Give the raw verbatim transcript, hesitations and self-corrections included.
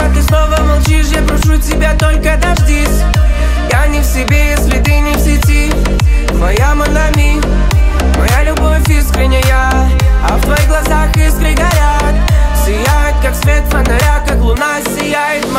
а ты снова молчишь. Я прошу тебя, только дождись. Я не в себе, если ты не в сети. Моя Монами, моя любовь искренняя, а в твоих глазах искры горят. Сияет, как свет фонаря, как луна сияет.